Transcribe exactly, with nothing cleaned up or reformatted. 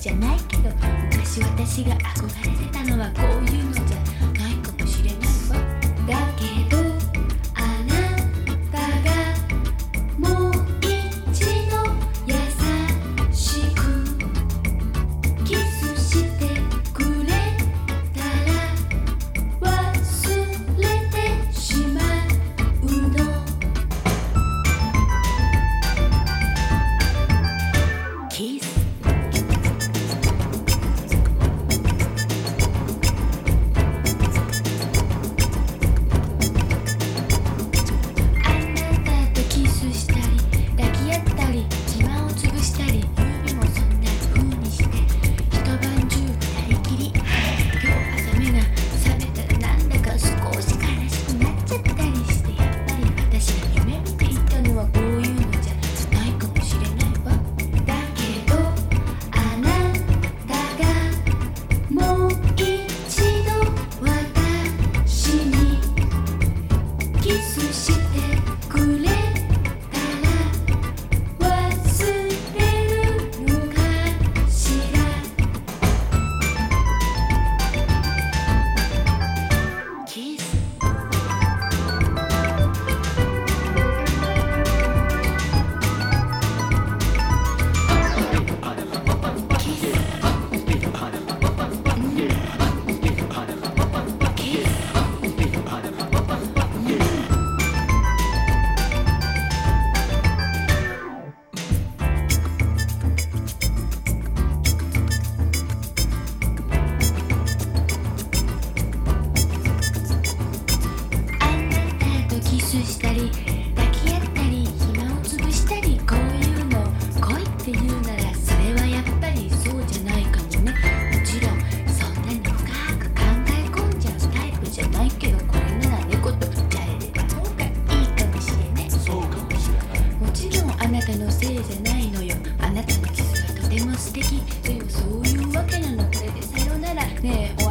じゃないけど、昔私が憧れてたのはこういうのじゃないかもしれないわ。だけどあなたがもう一度優しくキスしてくれたら忘れてしまうの。キスしたり抱き合ったり暇を潰したり、こういうの恋って言うならそれはやっぱりそうじゃないかもね。もちろんそんなに深く考え込んじゃうタイプじゃないけど、これなら猫とじゃれれば方がいいかもしれない。 そうかもしれない。 もちろんあなたのせいじゃないのよ。あなたのキスはとても素敵。でもそういうわけなの。これでさよなら。ねえ